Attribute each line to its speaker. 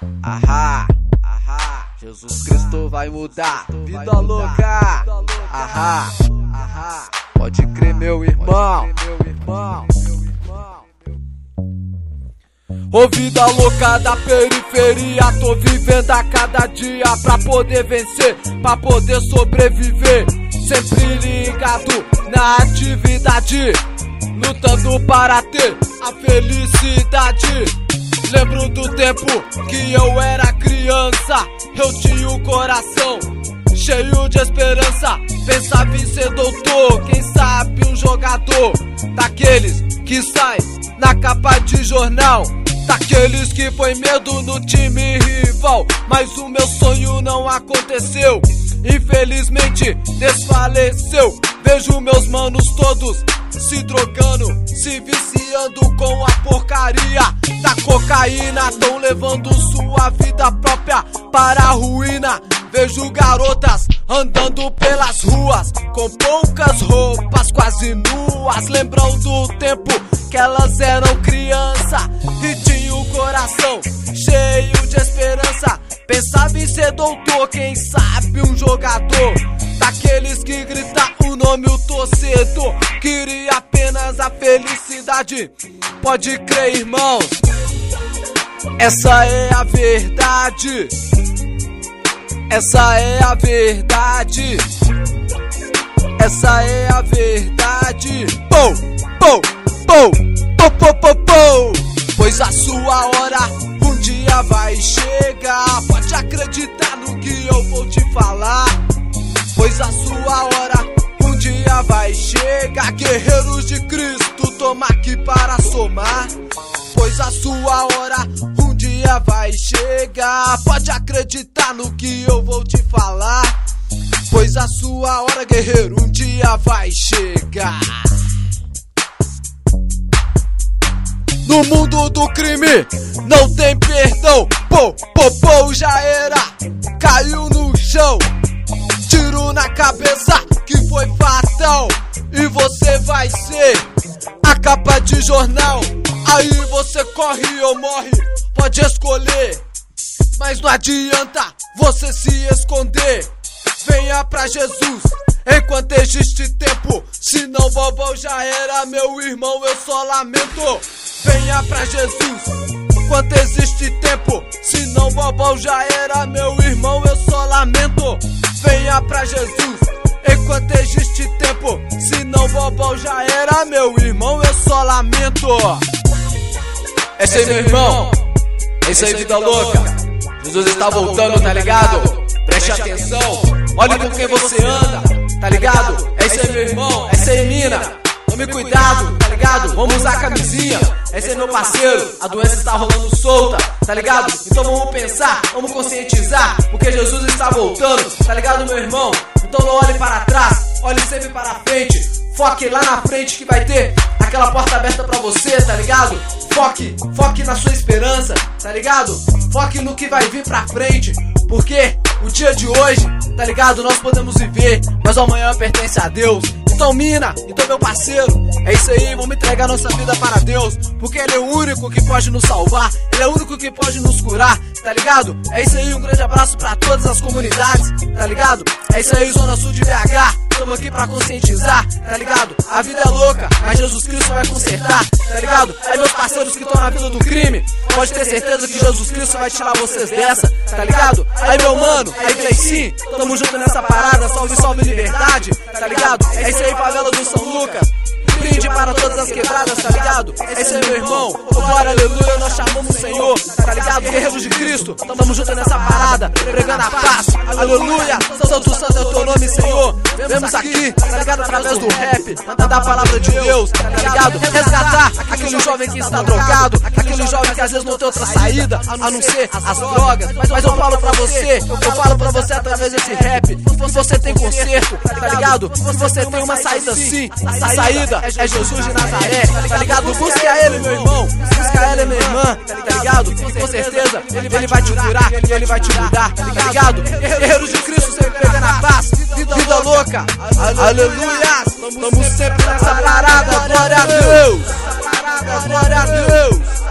Speaker 1: Ahá, ahá, Jesus Cristo vai mudar. Vida louca, ahá, ahá. Pode crer, meu irmão. Ô vida louca da periferia, tô vivendo a cada dia pra poder vencer, pra poder sobreviver. Sempre ligado na atividade, lutando para ter a felicidade. Lembro do tempo que eu era criança, eu tinha o coração cheio de esperança. Pensava em ser doutor, quem sabe um jogador daqueles que sai na capa de jornal, daqueles que põe medo no time rival. Mas o meu sonho não aconteceu, infelizmente desfaleceu. Vejo meus manos todos se drogando, se viciando com a porcaria da cocaína. Tão levando sua vida própria para a ruína. Vejo garotas andando pelas ruas com poucas roupas, quase nuas. Lembram do tempo que elas eram criança e tinham o coração cheio de esperança. Pensava em ser doutor, quem sabe um jogador daqueles que grita o nome, o torcedor. Queria apenas a felicidade. Pode crer, irmãos, essa é a verdade. Essa é a verdade. Essa é a verdade. Pou, pou, pou, pou, pou, pou, pou. Pois a sua hora um dia vai chegar. Pode acreditar no que eu vou te falar. Pois a sua hora um dia vai chegar. Guerreiros de Cristo, toma aqui para somar. Pois a sua hora um dia vai chegar. Pode acreditar no que eu vou te falar. Pois a sua hora, guerreiro, um dia vai chegar. No mundo do crime não tem perdão. Pô, já era, caiu no chão. Tiro na cabeça que foi fatal. E você vai ser a capa de jornal. Aí você corre ou morre, pode escolher. Mas não adianta você se esconder. Venha pra Jesus enquanto existe tempo. Se não, vovó já era, meu irmão, eu só lamento. Venha pra Jesus enquanto existe tempo. Se não, vovó já era, meu irmão, eu só lamento. Venha pra Jesus enquanto existe tempo. Se não, vovó já era, meu irmão, eu só lamento. É isso aí, meu irmão. É isso aí, vida louca. Jesus está voltando, tá ligado? Preste atenção. Olhe com quem você anda, tá ligado? É isso aí, meu irmão. É isso aí, mina. Tome cuidado, tá ligado? Vamos usar a camisinha. Esse é meu parceiro, a doença está rolando solta, tá ligado? Então vamos pensar, vamos conscientizar, porque Jesus está voltando, tá ligado, meu irmão? Então não olhe para trás, olhe sempre para frente. Foque lá na frente que vai ter aquela porta aberta pra você, tá ligado? Foque na sua esperança, tá ligado? Foque no que vai vir pra frente, porque o dia de hoje, tá ligado? Nós podemos viver, mas o amanhã pertence a Deus. Então mina, então meu parceiro, é isso aí, vamos entregar nossa vida para Deus, porque Ele é o único que pode nos salvar, Ele é o único que pode nos curar, tá ligado? É isso aí, um grande abraço pra todas as comunidades, tá ligado? É isso aí, Zona Sul de BH, estamos aqui pra conscientizar, tá ligado? A vida é louca, mas Jesus Cristo vai consertar, tá ligado? É meus parceiros que estão na vida do crime, pode ter certeza que Jesus Cristo vai tirar vocês dessa, tá ligado? Aí meu mano, aí Gleicinho, tamo junto nessa parada, salve, salve liberdade, tá ligado? É isso aí, favela do São Lucas, brinde para todas as quebradas, tá ligado? É isso aí, meu irmão, oh, glória, aleluia, nós chamamos o Senhor, tá ligado? Guerreiros de Cristo, tamo junto nessa parada, pregando a paz, aleluia, santo, santo é o teu nome, Senhor. Vemos aqui, tá ligado? Através do rap, mandar a palavra de Deus, tá ligado? Resgatar aquele jovem que está drogado, aquele jovem que às vezes não tem outra saída, a não ser as drogas. Mas eu falo pra você, através desse rap, que você tem conserto, tá ligado? Que você tem uma saída sim, a saída é Jesus de Nazaré, tá ligado? Busque a Ele, meu irmão, busque a Ele, minha irmã, tá ligado? Com certeza Ele vai te curar, Ele vai te mudar, tá ligado? Guerreiros de Cristo sempre pegando a paz, vida louca, aleluia, estamos sempre nessa parada, glória a Deus, glória a Deus.